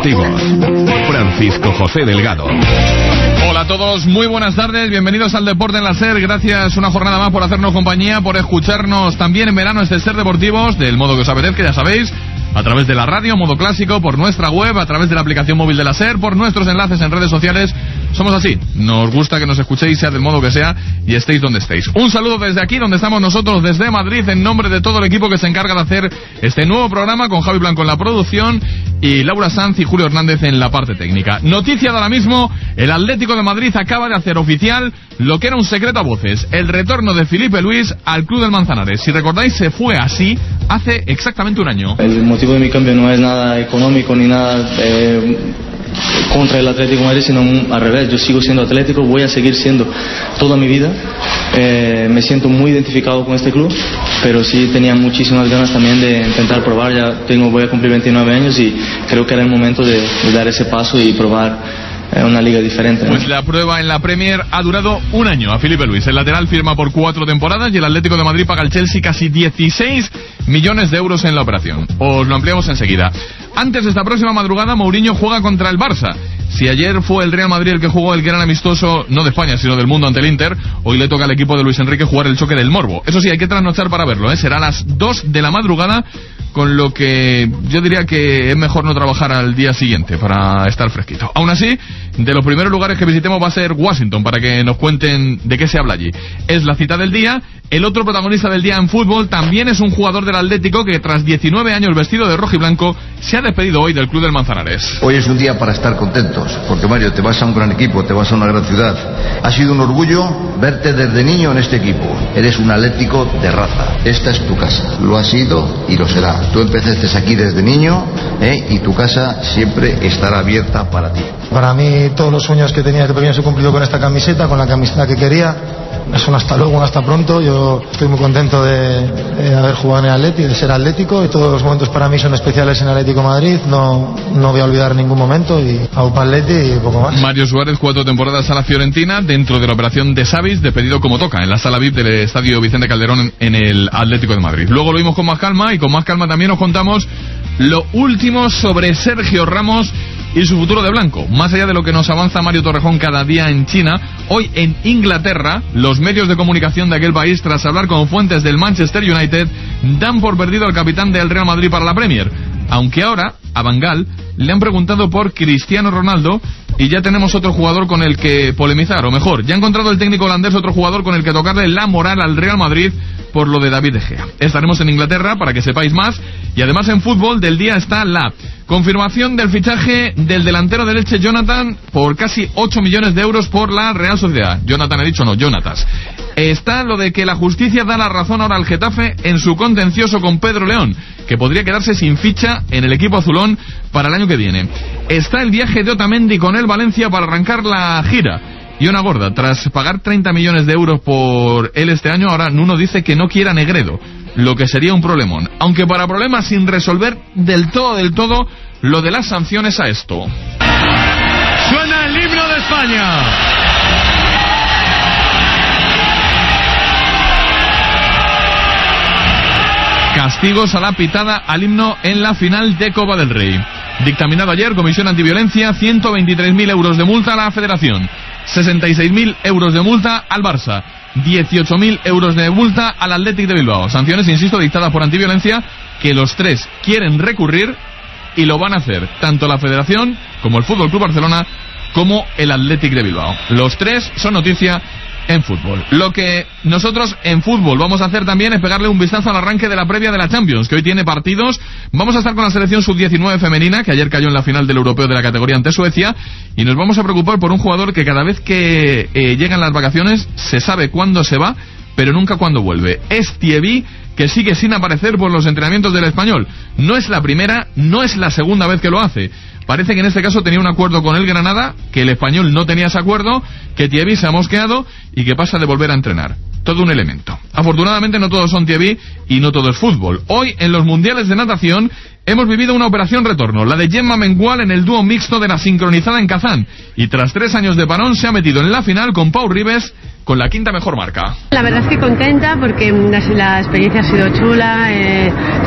deportivos. Francisco José Delgado. Hola a todos, muy buenas tardes, bienvenidos al Deporte en la SER. Gracias una jornada más por hacernos compañía, por escucharnos también en verano este SER Deportivos, del modo que os apetezca, ya sabéis, a través de la radio, modo clásico, por nuestra web, a través de la aplicación móvil de la SER, por nuestros enlaces en redes sociales. Somos así, nos gusta que nos escuchéis, sea del modo que sea, y estéis donde estéis. Un saludo desde aquí, donde estamos nosotros, desde Madrid, en nombre de todo el equipo que se encarga de hacer este nuevo programa, con Javi Blanco en la producción y Laura Sanz y Julio Hernández en la parte técnica. Noticia de ahora mismo, el Atlético de Madrid acaba de hacer oficial lo que era un secreto a voces, el retorno de Felipe Luis al club del Manzanares. Si recordáis, se fue así hace exactamente un año. El motivo de mi cambio no es nada económico ni nada contra el Atlético de Madrid, sino al revés. Yo sigo siendo atlético, voy a seguir siendo toda mi vida. Me siento muy identificado con este club, pero sí tenía muchísimas ganas también de intentar probar. Voy a cumplir 29 años y creo que era el momento de dar ese paso y probar una liga diferente, ¿no? Pues la prueba en la Premier ha durado un año a Felipe Luis. El lateral firma por 4 temporadas y el Atlético de Madrid paga al Chelsea casi 16 millones de euros en la operación. Os lo ampliamos enseguida. Antes de esta próxima madrugada, Mourinho juega contra el Barça. Si ayer fue el Real Madrid el que jugó el gran amistoso, no de España, sino del mundo ante el Inter, hoy le toca al equipo de Luis Enrique jugar el choque del Morbo. Eso sí, hay que trasnochar para verlo, ¿eh? Será a las 2 de la madrugada, con lo que yo diría que es mejor no trabajar al día siguiente para estar fresquito. Aún así, de los primeros lugares que visitemos va a ser Washington, para que nos cuenten de qué se habla allí. Es la cita del día. El otro protagonista del día en fútbol también es un jugador del Atlético que tras 19 años vestido de rojo y blanco se ha despedido hoy del club del Manzanares. Hoy es un día para estar contentos, porque Mario, te vas a un gran equipo, te vas a una gran ciudad. Ha sido un orgullo verte desde niño en este equipo. Eres un atlético de raza. Esta es tu casa. Lo ha sido y lo será. Tú empezaste aquí desde niño, y tu casa siempre estará abierta para ti. Para mí todos los sueños que tenía de pequeño se cumplido con esta camiseta, con la camiseta que quería. Es un hasta luego, un hasta pronto. Yo estoy muy contento de haber jugado en el Atleti, de ser atlético, y todos los momentos para mí son especiales en Atlético de Madrid. No voy a olvidar ningún momento, y aupa Atleti y poco más. Mario Suárez, 4 temporadas a la Fiorentina dentro de la operación de Savic, despedido como toca en la sala VIP del Estadio Vicente Calderón en el Atlético de Madrid. Luego lo vimos con más calma, y con más calma también nos contamos lo último sobre Sergio Ramos y su futuro de blanco. Más allá de lo que nos avanza Mario Torrejón cada día en China, hoy en Inglaterra, los medios de comunicación de aquel país, tras hablar con fuentes del Manchester United, dan por perdido al capitán del Real Madrid para la Premier. Aunque ahora, a Van Gaal le han preguntado por Cristiano Ronaldo, y ya tenemos otro jugador con el que polemizar, o mejor, ya ha encontrado el técnico holandés otro jugador con el que tocarle la moral al Real Madrid por lo de David De Gea. Estaremos en Inglaterra para que sepáis más, y además en fútbol del día está la confirmación del fichaje del delantero del Elche Jonathan por casi 8 millones de euros por la Real Sociedad. Jonathan he dicho, no, Jonatas. Está lo de que la justicia da la razón ahora al Getafe en su contencioso con Pedro León, que podría quedarse sin ficha en el equipo azulón para el año que viene. Está el viaje de Otamendi con el Valencia para arrancar la gira. Y una gorda, tras pagar 30 millones de euros por él este año, ahora Nuno dice que no quiere a Negredo, lo que sería un problemón. Aunque para problemas sin resolver del todo, lo de las sanciones a esto. Suena el himno de España. Castigos a la pitada al himno en la final de Copa del Rey. Dictaminado ayer, Comisión Antiviolencia, 123.000 euros de multa a la Federación, 66.000 euros de multa al Barça, 18.000 euros de multa al Athletic de Bilbao. Sanciones, insisto, dictadas por Antiviolencia, que los tres quieren recurrir y lo van a hacer, tanto la Federación como el Fútbol Club Barcelona como el Athletic de Bilbao. Los tres son noticia en fútbol. Lo que nosotros en fútbol vamos a hacer también es pegarle un vistazo al arranque de la previa de la Champions, que hoy tiene partidos. Vamos a estar con la selección sub-19 femenina, que ayer cayó en la final del europeo de la categoría ante Suecia, y nos vamos a preocupar por un jugador que cada vez que llegan las vacaciones se sabe cuándo se va, pero nunca cuándo vuelve. Es Thierry, que sigue sin aparecer por los entrenamientos del Español. No es la primera, no es la segunda vez que lo hace. Parece que en este caso tenía un acuerdo con el Granada, que el Español no tenía ese acuerdo, que Thierry se ha mosqueado y que pasa de volver a entrenar. Todo un elemento. Afortunadamente no todos son Thierry y no todo es fútbol. Hoy en los mundiales de natación hemos vivido una operación retorno, la de Gemma Mengual en el dúo mixto de la sincronizada en Kazán, y tras 3 años de parón se ha metido en la final con Pau Ribes con la 5ª mejor marca. La verdad es que contenta porque la experiencia ha sido chula,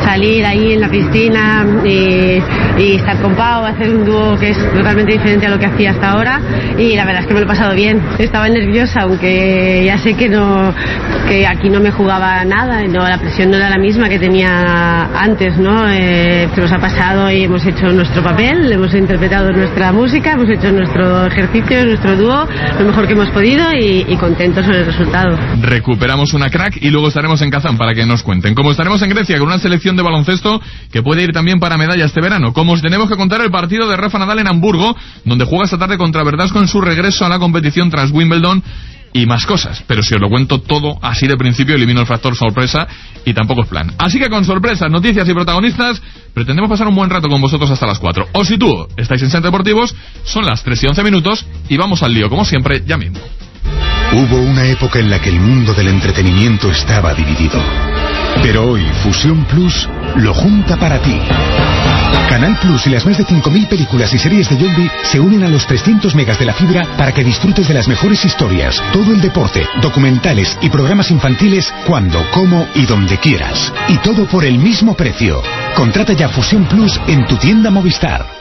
salir ahí en la piscina y estar con Pau, hacer un dúo que es totalmente diferente a lo que hacía hasta ahora, y la verdad es que me lo he pasado bien. Estaba nerviosa, aunque ya sé que aquí no me jugaba nada, la presión no era la misma que tenía antes, ¿no? Se nos ha pasado y hemos hecho nuestro papel, hemos interpretado nuestra música, hemos hecho nuestro ejercicio, nuestro dúo, lo mejor que hemos podido y contentos con el resultado. Recuperamos una crack y luego estaremos en Kazán para que nos cuenten. Como estaremos en Grecia con una selección de baloncesto que puede ir también para medalla este verano. Como os tenemos que contar el partido de Rafa Nadal en Hamburgo, donde juega esta tarde contra Verdasco en su regreso a la competición tras Wimbledon, y más cosas, pero si os lo cuento todo así de principio elimino el factor sorpresa y tampoco es plan. Así que con sorpresas, noticias y protagonistas pretendemos pasar un buen rato con vosotros hasta las 4. Os sitúo, estáis en Centro Deportivos, son las 3:11 y vamos al lío, como siempre, ya mismo. Hubo una época en la que el mundo del entretenimiento estaba dividido, pero hoy Fusión Plus lo junta para ti. Canal Plus y las más de 5.000 películas y series de Yombi se unen a los 300 megas de la fibra para que disfrutes de las mejores historias, todo el deporte, documentales y programas infantiles cuando, cómo y donde quieras. Y todo por el mismo precio. Contrata ya Fusión Plus en tu tienda Movistar.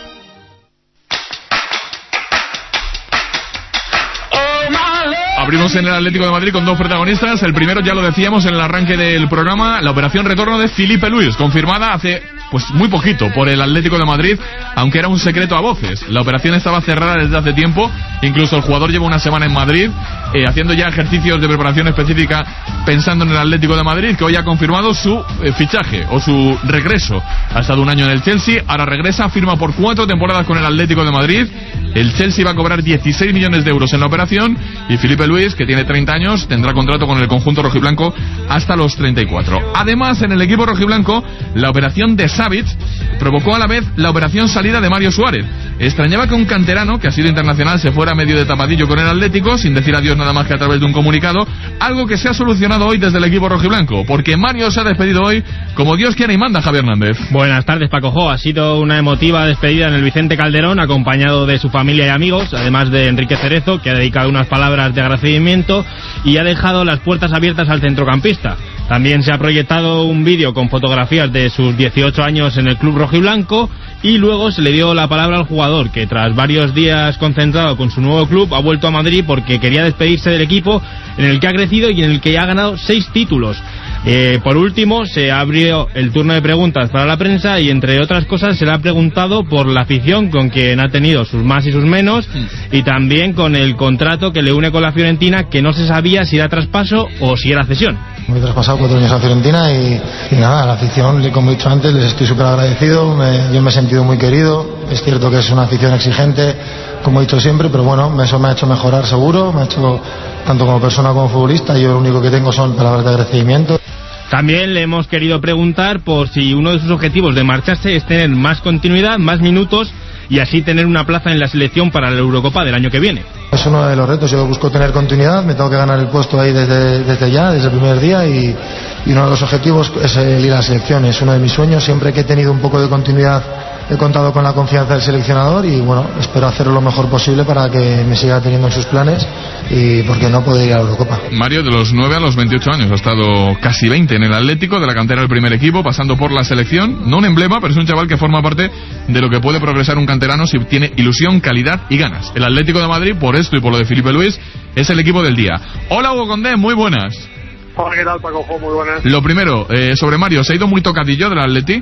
Abrimos en el Atlético de Madrid con dos protagonistas. El primero, ya lo decíamos en el arranque del programa, la operación retorno de Filipe Luis, confirmada hace muy poquito por el Atlético de Madrid, aunque era un secreto a voces. La operación estaba cerrada desde hace tiempo, incluso el jugador lleva una semana en Madrid haciendo ya ejercicios de preparación específica pensando en el Atlético de Madrid, que hoy ha confirmado su fichaje o su regreso. Ha estado un año en el Chelsea, ahora regresa, firma por 4 temporadas con el Atlético de Madrid. El Chelsea va a cobrar 16 millones de euros en la operación y Filipe Luis, que tiene 30 años, tendrá contrato con el conjunto rojiblanco hasta los 34. Además, en el equipo rojiblanco, la operación de Savic provocó a la vez la operación salida de Mario Suárez. Extrañaba que un canterano, que ha sido internacional, se fuera medio de tapadillo con el Atlético, sin decir adiós nada más que a través de un comunicado, algo que se ha solucionado hoy desde el equipo rojiblanco, porque Mario se ha despedido hoy como Dios quiere y manda. Javier Hernández. Buenas tardes, Paco Jo. Ha sido una emotiva despedida en el Vicente Calderón, acompañado de su familia y amigos, además de Enrique Cerezo, que ha dedicado unas palabras de agradecimiento y ha dejado las puertas abiertas al centrocampista. También se ha proyectado un vídeo con fotografías de sus 18 años en el club rojiblanco y luego se le dio la palabra al jugador, que tras varios días concentrado con su nuevo club ha vuelto a Madrid porque quería despedirse del equipo en el que ha crecido y en el que ya ha ganado 6 títulos. Por último, se abrió el turno de preguntas para la prensa y, entre otras cosas, se le ha preguntado por la afición con quien ha tenido sus más y sus menos, y también con el contrato que le une con la Fiorentina, que no se sabía si era traspaso o si era cesión. Me he traspasado 4 años a Fiorentina y nada, la afición, como he dicho antes, les estoy súper agradecido. Yo me he sentido muy querido. Es cierto que es una afición exigente, como he dicho siempre, pero bueno, eso me ha hecho mejorar seguro, me ha hecho tanto como persona como futbolista. Yo lo único que tengo son palabras de agradecimiento. También le hemos querido preguntar por si uno de sus objetivos de marcharse es tener más continuidad, más minutos y así tener una plaza en la selección para la Eurocopa del año que viene. Es uno de los retos, yo busco tener continuidad, me tengo que ganar el puesto ahí desde ya, desde el primer día, y uno de los objetivos es el ir a la selección, es uno de mis sueños. Siempre que he tenido un poco de continuidad he contado con la confianza del seleccionador y bueno, espero hacerlo lo mejor posible para que me siga teniendo en sus planes y porque no puede ir a la Eurocopa. Mario, de los 9 a los 28 años, ha estado casi 20 en el Atlético, de la cantera del primer equipo, pasando por la selección. No un emblema, pero es un chaval que forma parte de lo que puede progresar un canterano si tiene ilusión, calidad y ganas. El Atlético de Madrid, por esto y por lo de Filipe Luis, es el equipo del día. Hola, Hugo Condé, muy buenas. Hola, ¿qué tal, Paco? Muy buenas. Lo primero, sobre Mario, ¿se ha ido muy tocadillo del Atleti?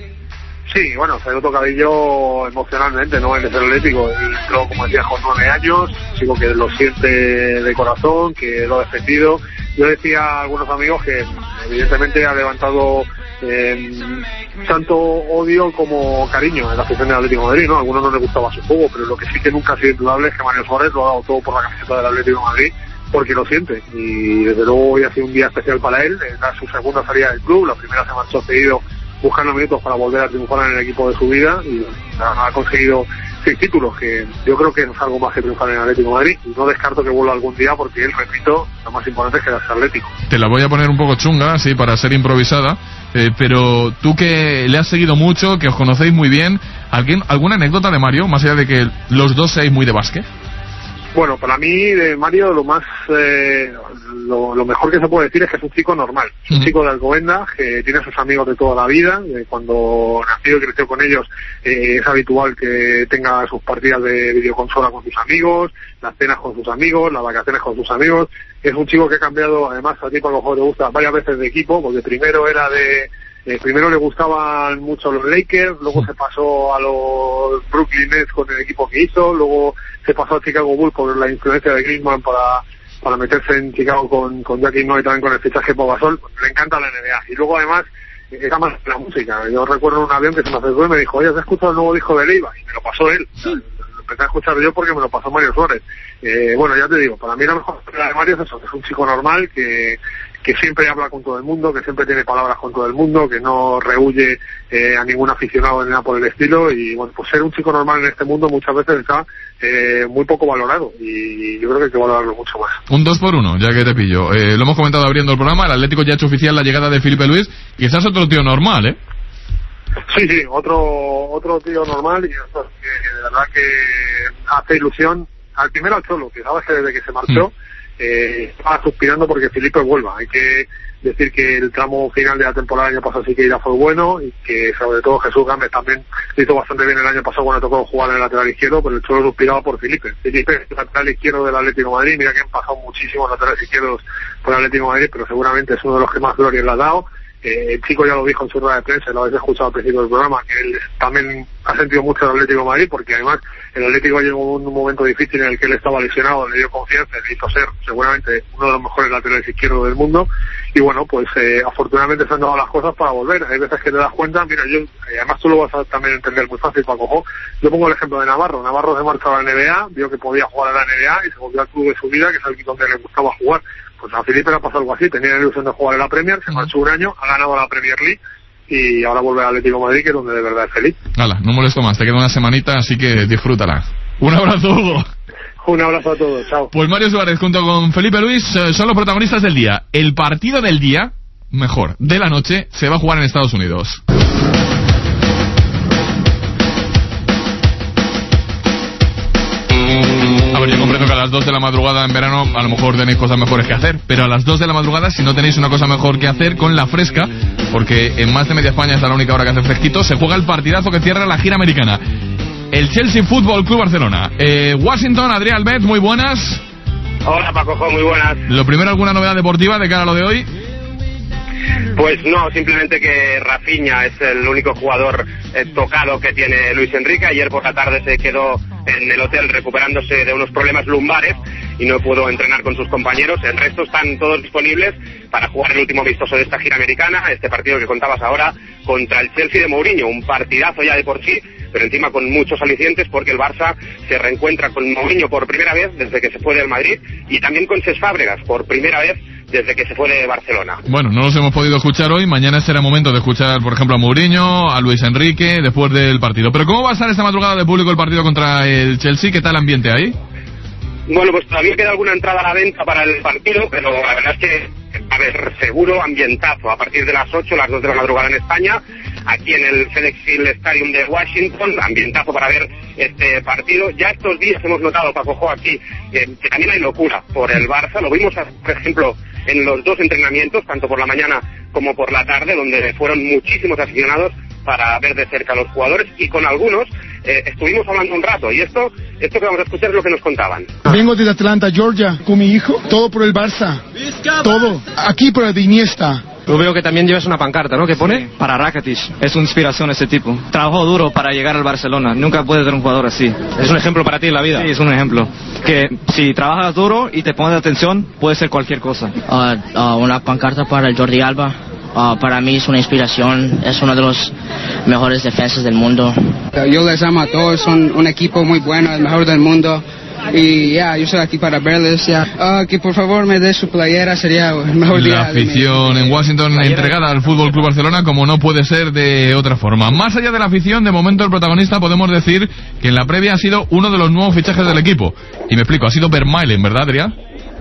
Sí, bueno, se ha ido tocadillo emocionalmente, ¿no? En el Atlético. Entró, como decía, con 9 años, chico que lo siente de corazón, que lo ha defendido. Yo decía a algunos amigos que evidentemente ha levantado tanto odio como cariño en la afición del Atlético de Madrid, ¿no? A algunos no les gustaba su juego, pero lo que sí que nunca ha sido indudable es que Mario Suárez lo ha dado todo por la camiseta del Atlético de Madrid, porque lo siente, y desde luego hoy ha sido un día especial para él. Era su segunda salida del club, la primera se marchó cedido buscando minutos para volver a triunfar en el equipo de su vida y ha conseguido 6 títulos, que yo creo que es algo más que triunfar en el Atlético de Madrid, y no descarto que vuelva algún día porque él, repito, lo más importante es que sea Atlético. Te la voy a poner un poco chunga, así para ser improvisada, pero tú que le has seguido mucho, que os conocéis muy bien, ¿alguna anécdota de Mario, más allá de que los dos seáis muy de básquet? Bueno, para mí, de Mario, lo más lo mejor que se puede decir es que es un chico normal. Es un chico de Alcobendas, que tiene a sus amigos de toda la vida. Cuando nació y creció con ellos, es habitual que tenga sus partidas de videoconsola con sus amigos, las cenas con sus amigos, las vacaciones con sus amigos. Es un chico que ha cambiado, además, a ti, Paco, te gusta, varias veces de equipo, porque primero le gustaban mucho los Lakers, luego se pasó a los Brooklyn Nets con el equipo que hizo, luego se pasó a Chicago Bulls por la influencia de Griezmann para meterse en Chicago con Jackie Noy y también con el fichaje Pau Gasol. Le encanta la NBA. Y luego, además, es más la música. Yo recuerdo en un avión que se me acercó y me dijo: oye, ¿has escuchado el nuevo disco de Leiva? Y me lo pasó él. Sí. Lo empecé a escuchar yo porque me lo pasó Mario Suárez. Bueno, ya te digo, para mí la mejor de Mario es eso, que es un chico normal, que siempre habla con todo el mundo, que siempre tiene palabras con todo el mundo, que no rehuye a ningún aficionado ni nada por el estilo. Y bueno, pues ser un chico normal en este mundo muchas veces está muy poco valorado, y yo creo que hay que valorarlo mucho más. Un 2 por 1, ya que te pillo. Lo hemos comentado abriendo el programa, el Atlético ya ha hecho oficial la llegada de Felipe Luis, quizás otro tío normal, ¿eh? Sí, otro tío normal, y eso es que de verdad que hace ilusión. Al primero al Cholo, que sabes que desde que se marchó estaba suspirando porque Felipe vuelva. Hay que decir que el tramo final de la temporada del año pasado sí que ya fue bueno, y que sobre todo Jesús Gámez también hizo bastante bien el año pasado cuando tocó jugar en el lateral izquierdo, pero el Cholo suspiraba por Felipe. Felipe es el lateral izquierdo del Atlético de Madrid. Mira que han pasado muchísimos laterales izquierdos por el Atlético de Madrid, pero seguramente es uno de los que más gloria le ha dado. El chico ya lo dijo en su rueda de prensa, lo habéis escuchado al principio del programa, que él también ha sentido mucho el Atlético de Madrid, porque además el Atlético llegó en un momento difícil en el que él estaba lesionado, le dio confianza, le hizo ser seguramente uno de los mejores laterales izquierdos del mundo. Y bueno, pues afortunadamente se han dado las cosas para volver. Hay veces que te das cuenta, mira, además tú lo vas a también entender muy fácil, Paco. Yo pongo el ejemplo de Navarro. Navarro se marchó a la NBA, vio que podía jugar a la NBA y se volvió al club de su vida, que es el donde le gustaba jugar. Pues a Felipe le ha pasado algo así, tenía la ilusión de jugar en la Premier, se marchó un año, ha ganado la Premier League y ahora vuelve al Atlético de Madrid, que es donde de verdad es feliz. Hala, no molesto más, te queda una semanita, así que disfrútala. Un abrazo, Hugo. Un abrazo a todos, chao. Pues Mario Suárez junto con Felipe Luis son los protagonistas del día. El partido del día, mejor, de la noche, se va a jugar en Estados Unidos. A ver, yo comprendo que a las 2 de la madrugada en verano a lo mejor tenéis cosas mejores que hacer, pero a las 2 de la madrugada, si no tenéis una cosa mejor que hacer, con la fresca, porque en más de media España es la única hora que hace fresquito, se juega el partidazo que cierra la gira americana. El Chelsea Football Club Barcelona. Washington, Adrián Albert, muy buenas. Hola, Paco, muy buenas. Lo primero, ¿alguna novedad deportiva de cara a lo de hoy? Pues no, simplemente que Rafinha es el único jugador tocado que tiene Luis Enrique. Ayer por la tarde se quedó en el hotel recuperándose de unos problemas lumbares y no pudo entrenar con sus compañeros. El resto están todos disponibles para jugar el último amistoso de esta gira americana, este partido que contabas ahora contra el Chelsea de Mourinho, un partidazo ya de por sí, pero encima con muchos alicientes, porque el Barça se reencuentra con Mourinho por primera vez desde que se fue del Madrid, y también con Cesc Fábregas por primera vez desde que se fue de Barcelona. Bueno, no los hemos podido escuchar hoy, mañana será momento de escuchar, por ejemplo, a Mourinho, a Luis Enrique, después del partido. Pero ¿cómo va a estar esta madrugada de público el partido contra el Chelsea? ¿Qué tal el ambiente ahí? Bueno, pues todavía queda alguna entrada a la venta para el partido, pero la verdad es que va a haber seguro ambientazo a partir de las 8, las 2 de la madrugada en España, aquí en el FedEx Field Stadium de Washington, ambientazo para ver este partido. Ya estos días hemos notado, Paco, aquí que también hay locura por el Barça. Lo vimos, por ejemplo, en los dos entrenamientos, tanto por la mañana como por la tarde, donde fueron muchísimos aficionados para ver de cerca a los jugadores, y con algunos estuvimos hablando un rato, y esto que vamos a escuchar es lo que nos contaban. Vengo desde Atlanta, Georgia, con mi hijo, todo por el Barça, todo, aquí por el de Iniesta. Yo veo que también llevas una pancarta, ¿no? ¿Qué pone? Sí, para Rakitic. Es una inspiración ese tipo. Trabajó duro para llegar al Barcelona. Nunca puede ser un jugador así. Es un ejemplo para ti en la vida. Sí, es un ejemplo. Que si trabajas duro y te pones atención, puede ser cualquier cosa. Una pancarta para el Jordi Alba. Para mí es una inspiración. Es uno de los mejores defensas del mundo. Yo les amo a todos. Son un equipo muy bueno, el mejor del mundo. Y yo soy aquí para verles. Que por favor me dé su playera, sería el mejor día. La afición en Washington entregada al Fútbol Club Barcelona, como no puede ser de otra forma. Más allá de la afición, de momento el protagonista podemos decir que en la previa ha sido uno de los nuevos fichajes del equipo. Y me explico, ha sido Vermaelen, ¿verdad, Adrián?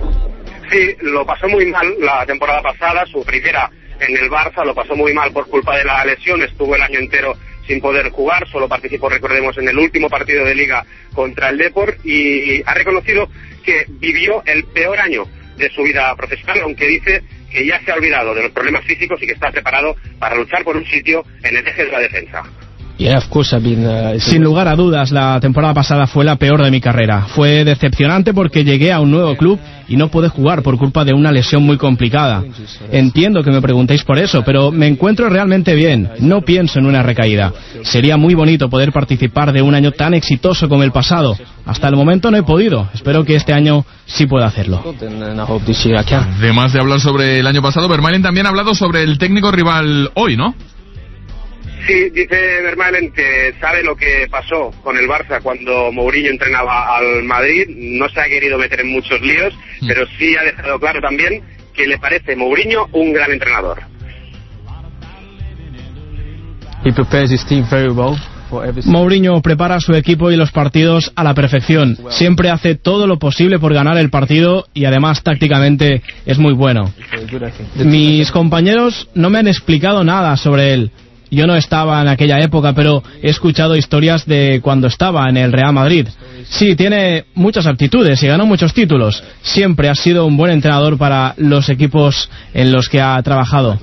Sí, lo pasó muy mal la temporada pasada, su primera en el Barça, lo pasó muy mal por culpa de la lesión, estuvo el año entero sin poder jugar, solo participó, recordemos, en el último partido de Liga contra el Depor, y ha reconocido que vivió el peor año de su vida profesional, aunque dice que ya se ha olvidado de los problemas físicos y que está preparado para luchar por un sitio en el eje de la defensa. Sin lugar a dudas, la temporada pasada fue la peor de mi carrera. Fue decepcionante porque llegué a un nuevo club y no pude jugar por culpa de una lesión muy complicada. Entiendo que me preguntéis por eso, pero me encuentro realmente bien. No pienso en una recaída. Sería muy bonito poder participar de un año tan exitoso como el pasado. Hasta el momento no he podido. Espero que este año sí pueda hacerlo. Además de hablar sobre el año pasado, Vermaelen también ha hablado sobre el técnico rival hoy, ¿no? Sí, dice Vermaelen que sabe lo que pasó con el Barça cuando Mourinho entrenaba al Madrid. No se ha querido meter en muchos líos, pero sí ha dejado claro también que le parece Mourinho un gran entrenador. Mourinho prepara a su equipo y los partidos a la perfección. Siempre hace todo lo posible por ganar el partido y además tácticamente es muy bueno. Mis compañeros no me han explicado nada sobre él. Yo no estaba en aquella época, pero he escuchado historias de cuando estaba en el Real Madrid. Sí, tiene muchas aptitudes y ganó muchos títulos. Siempre ha sido un buen entrenador para los equipos en los que ha trabajado.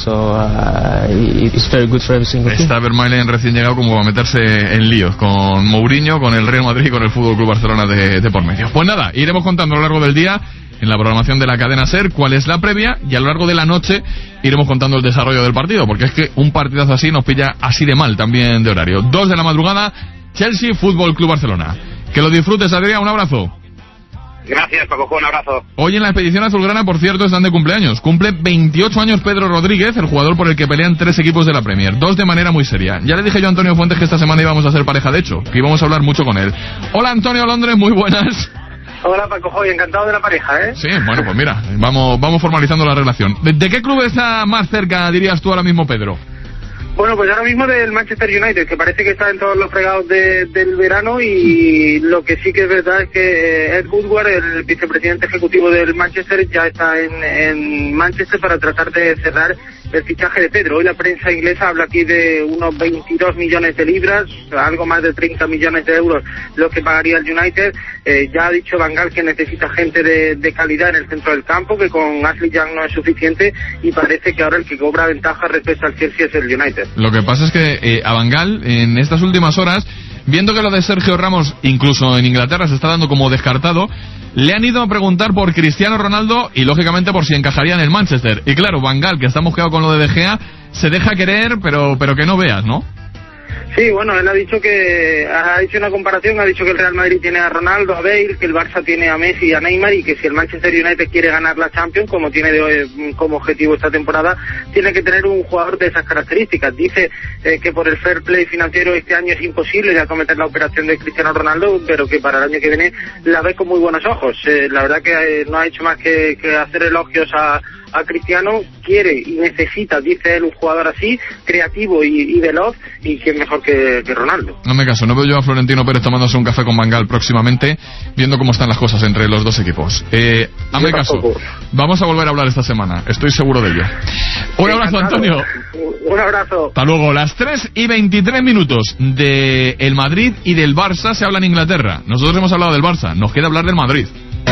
Está Vermaelen recién llegado como a meterse en líos con Mourinho, con el Real Madrid y con el Fútbol Club Barcelona de por medio. Pues nada, iremos contando a lo largo del día en la programación de la cadena SER cuál es la previa, y a lo largo de la noche iremos contando el desarrollo del partido, porque es que un partidazo así nos pilla así de mal también de horario. 2 de la madrugada, Chelsea Fútbol Club Barcelona. Que lo disfrutes, Adrián, un abrazo. Gracias, Paco, un abrazo. Hoy en la expedición azulgrana, por cierto, están de cumpleaños. Cumple 28 años Pedro Rodríguez, el jugador por el que pelean 3 equipos de la Premier, 2 de manera muy seria. Ya le dije yo a Antonio Fuentes que esta semana íbamos a ser pareja, de hecho, que íbamos a hablar mucho con él. Hola, Antonio Londres, muy buenas. Hola, Paco Joy, encantado de la pareja, ¿eh? Sí, bueno, pues mira, vamos formalizando la relación. ¿De qué club está más cerca, dirías tú ahora mismo, Pedro? Bueno, pues ahora mismo del Manchester United, que parece que está en todos los fregados del verano, y lo que sí que es verdad es que Ed Woodward, el vicepresidente ejecutivo del Manchester, ya está en Manchester para tratar de cerrar el fichaje de Pedro. Hoy la prensa inglesa habla aquí de unos 22 millones de libras, algo más de 30 millones de euros lo que pagaría el United. Ya ha dicho Van Gaal que necesita gente de calidad en el centro del campo, que con Ashley Young no es suficiente, y parece que ahora el que cobra ventaja respecto al Chelsea es el United. Lo que pasa es que a Van Gaal en estas últimas horas, viendo que lo de Sergio Ramos incluso en Inglaterra se está dando como descartado, le han ido a preguntar por Cristiano Ronaldo y lógicamente por si encajaría en el Manchester. Y claro, Van Gaal, que está mosqueado con lo de Gea, se deja querer, pero que no veas, ¿no? Sí, bueno, él ha dicho una comparación, ha dicho que el Real Madrid tiene a Ronaldo, a Bale, que el Barça tiene a Messi y a Neymar, y que si el Manchester United quiere ganar la Champions, como tiene como objetivo esta temporada, tiene que tener un jugador de esas características. Dice que por el fair play financiero este año es imposible de acometer la operación de Cristiano Ronaldo, pero que para el año que viene la ve con muy buenos ojos. La verdad que no ha hecho más que hacer elogios a Cristiano. Quiere y necesita, dice él, un jugador así, creativo y veloz, y que es mejor que Ronaldo. No me caso, no veo yo a Florentino Pérez tomándose un café con Van Gaal próximamente, viendo cómo están las cosas entre los dos equipos. Hazme caso, vamos a volver a hablar esta semana, estoy seguro de ello. Un abrazo, Antonio. Un abrazo. Hasta luego. Las 3:23 de el Madrid y del Barça se habla en Inglaterra. Nosotros hemos hablado del Barça, nos queda hablar del Madrid.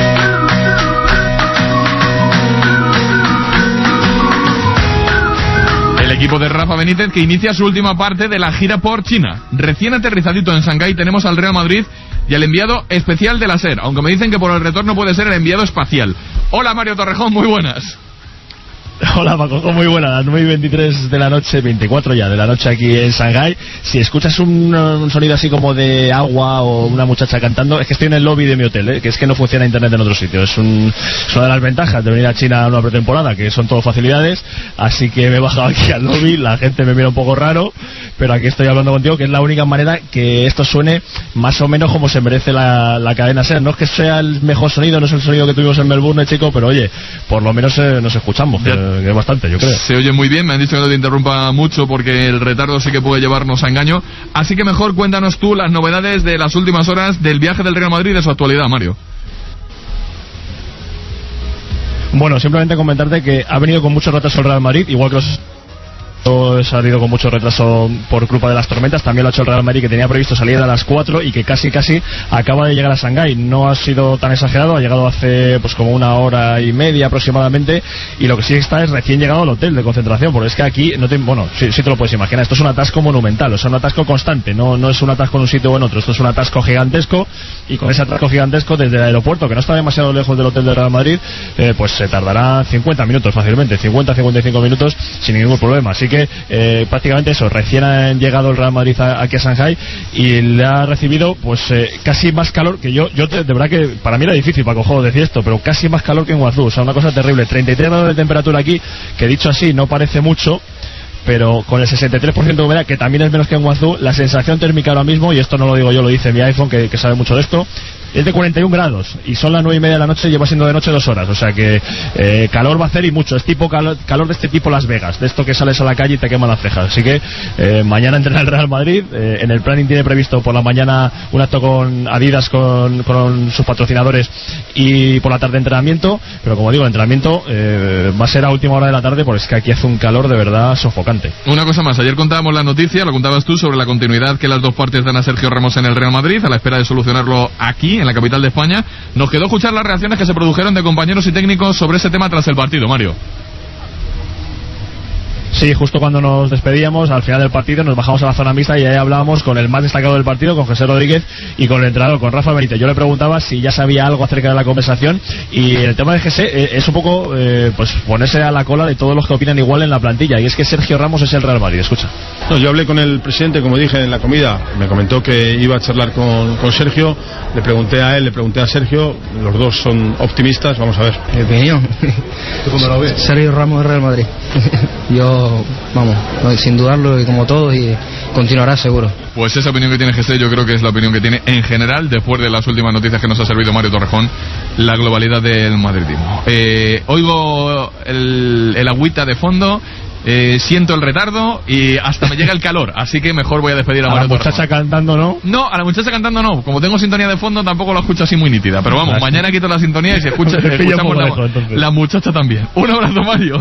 El equipo de Rafa Benítez, que inicia su última parte de la gira por China. Recién aterrizadito en Shanghái tenemos al Real Madrid y al enviado especial de la SER, aunque me dicen que por el retorno puede ser el enviado espacial. Hola, Mario Torrejón, muy buenas. Hola, Paco, muy buena, las 9:23 de la noche, 24 ya de la noche aquí en Shanghái. Si escuchas un sonido así como de agua o una muchacha cantando, es que estoy en el lobby de mi hotel, que es que no funciona internet en otro sitio. Es una de las ventajas de venir a China a una pretemporada, que son todo facilidades. Así que me he bajado aquí al lobby, la gente me mira un poco raro, pero aquí estoy hablando contigo, que es la única manera que esto suene más o menos como se merece la cadena SER. No es que sea el mejor sonido, no es el sonido que tuvimos en Melbourne, chico, pero oye, por lo menos nos escuchamos. Que es bastante, yo creo. Se oye muy bien, me han dicho que no te interrumpa mucho porque el retardo sí que puede llevarnos a engaño. Así que mejor cuéntanos tú las novedades de las últimas horas del viaje del Real Madrid y de su actualidad, Mario. Bueno, simplemente comentarte que ha venido con mucho retraso el Real Madrid, igual que los He salido con mucho retraso por culpa de las tormentas. También lo ha hecho el Real Madrid, que tenía previsto salir a las 4 y que casi acaba de llegar a Shanghái. No ha sido tan exagerado, ha llegado hace pues como 1 hora y media aproximadamente, y lo que sí está es recién llegado al hotel de concentración, porque es que aquí sí te lo puedes imaginar, esto es un atasco monumental, o sea, un atasco constante, no es un atasco en un sitio o en otro, esto es un atasco gigantesco, y con ese atasco gigantesco desde el aeropuerto, que no está demasiado lejos del hotel del Real Madrid, pues se tardará 50 minutos fácilmente, 50-55 minutos sin ningún problema. Así que prácticamente eso, recién ha llegado el Real Madrid aquí a Shanghái y le ha recibido pues casi más calor que yo de verdad que para mí era difícil, Paco Jo, decir esto, pero casi más calor que en Guazú, o sea, una cosa terrible. 33 grados de temperatura aquí, que dicho así no parece mucho, pero con el 63% de humedad, que también es menos que en Guazú, la sensación térmica ahora mismo, y esto no lo digo yo, lo dice mi iPhone, que sabe mucho de esto, es de 41 grados, y son las 9:30 de la noche, lleva siendo de noche 2 horas, o sea que calor va a hacer, y mucho, es tipo calor de este tipo Las Vegas, de esto que sales a la calle y te queman las cejas. Así que mañana entrena el Real Madrid, en el planning tiene previsto por la mañana un acto con Adidas, con sus patrocinadores, y por la tarde entrenamiento, pero como digo, el entrenamiento va a ser a última hora de la tarde, porque es que aquí hace un calor de verdad sofocante. Una cosa más, ayer contábamos la noticia, lo contabas tú, sobre la continuidad que las dos partes dan a Sergio Ramos en el Real Madrid, a la espera de solucionarlo aquí, en la capital de España. Nos quedó escuchar las reacciones que se produjeron de compañeros y técnicos sobre ese tema tras el partido, Mario. Sí, justo cuando nos despedíamos, al final del partido, nos bajamos a la zona mixta y ahí hablábamos con el más destacado del partido, con José Rodríguez, y con el entrenador, con Rafa Benítez. Yo le preguntaba si ya sabía algo acerca de la conversación, y el tema de José es un poco pues ponerse a la cola de todos los que opinan igual en la plantilla, y es que Sergio Ramos es el Real Madrid. Escucha. No, yo hablé con el presidente, como dije en la comida, me comentó que iba a charlar con Sergio, le pregunté a él, le pregunté a Sergio, los dos son optimistas, vamos a ver. Mi opinión. ¿Tú cómo lo ves? Sergio Ramos es Real Madrid. Yo, vamos, sin dudarlo, y como todos, y continuará seguro. Pues esa opinión que tiene José, yo creo que es la opinión que tiene en general, después de las últimas noticias que nos ha servido Mario Torrejón, la globalidad del madridismo. Oigo el agüita de fondo, siento el retardo y hasta me llega el calor, así que mejor voy a despedir a Mario Torrejón. ¿A la muchacha cantando no? No, a la muchacha cantando no, como tengo sintonía de fondo tampoco la escucho así muy nítida, pero vamos, mañana quito la sintonía y si escuchamos la muchacha también. Un abrazo, Mario.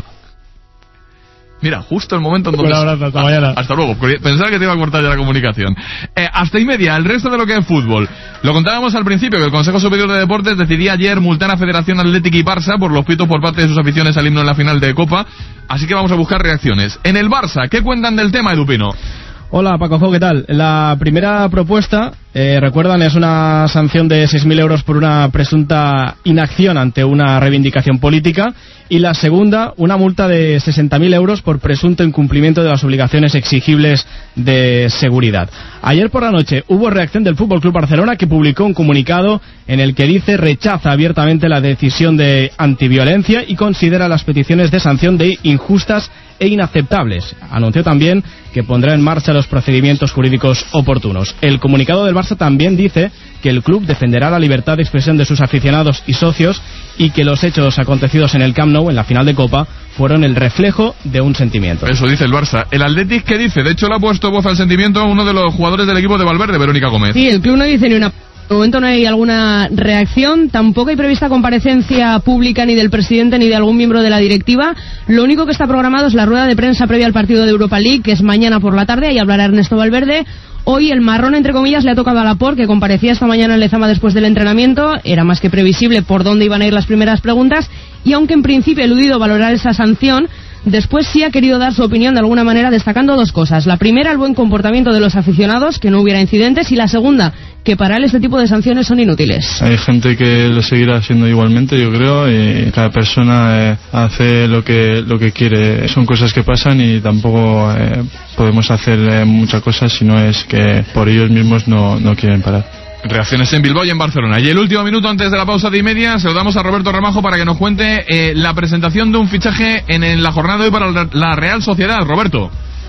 Mira, justo el momento en donde... Un abrazo, hasta mañana. Hasta luego. Pensaba que te iba a cortar ya la comunicación. Hasta y media, el resto de lo que es fútbol. Lo contábamos al principio, que el Consejo Superior de Deportes decidía ayer multar a Federación Atlética y Barça por los pitos por parte de sus aficiones al himno en la final de Copa. Así que vamos a buscar reacciones. En el Barça, ¿qué cuentan del tema, Edu Pino? Hola, Paco Jo, ¿qué tal? La primera propuesta, recuerdan, es una sanción de 6.000 euros por una presunta inacción ante una reivindicación política, y la segunda, una multa de 60.000 euros por presunto incumplimiento de las obligaciones exigibles de seguridad. Ayer por la noche hubo reacción del Fútbol Club Barcelona, que publicó un comunicado en el que dice rechaza abiertamente la decisión de antiviolencia y considera las peticiones de sanción de injustas e inaceptables. Anunció también que pondrá en marcha los procedimientos jurídicos oportunos. El comunicado del Barça también dice que el club defenderá la libertad de expresión de sus aficionados y socios, y que los hechos acontecidos en el Camp Nou en la final de Copa fueron el reflejo de un sentimiento. Eso dice el Barça. ¿El Athletic qué dice? De hecho le ha puesto voz al sentimiento a uno de los jugadores del equipo de Valverde, Verónica Gómez. Sí, el club no dice ni una... De momento no hay alguna reacción, tampoco hay prevista comparecencia pública ni del presidente ni de algún miembro de la directiva. Lo único que está programado es la rueda de prensa previa al partido de Europa League, que es mañana por la tarde, ahí hablará Ernesto Valverde. Hoy el marrón, entre comillas, le ha tocado a Laporte, que comparecía esta mañana en Lezama después del entrenamiento. Era más que previsible por dónde iban a ir las primeras preguntas, y aunque en principio ha eludido valorar esa sanción, después sí ha querido dar su opinión de alguna manera, destacando dos cosas. La primera, el buen comportamiento de los aficionados, que no hubiera incidentes, y la segunda, que para él este tipo de sanciones son inútiles. Hay gente que lo seguirá haciendo igualmente, yo creo, y cada persona hace lo que quiere. Son cosas que pasan y tampoco podemos hacer muchas cosas si no es que por ellos mismos no quieren parar. Reacciones en Bilbao y en Barcelona. Y el último minuto antes de la pausa de y media se lo damos a Roberto Ramajo para que nos cuente la presentación de un fichaje en la jornada de hoy para la Real Sociedad. Roberto.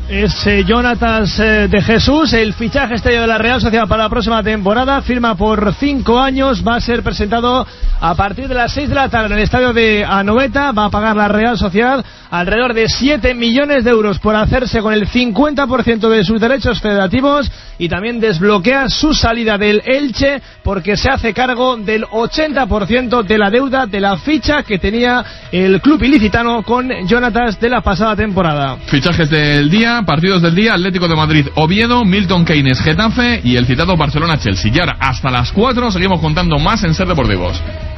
es Jonatas de Jesús, el fichaje estrella de la Real Sociedad para la próxima temporada. Firma por 5 años, va a ser presentado a partir de las 6 de la tarde en el estadio de Anoeta. Va a pagar la Real Sociedad alrededor de 7 millones de euros por hacerse con el 50% de sus derechos federativos, y también desbloquea su salida del Elche porque se hace cargo del 80% de la deuda de la ficha que tenía el club ilicitano con Jonatas de la pasada temporada. Fichajes del día, partidos del día: Atlético de Madrid Oviedo, Milton Keynes Getafe y el citado Barcelona Chelsea. Y ahora hasta las 4 seguimos contando más en Ser Deportivos.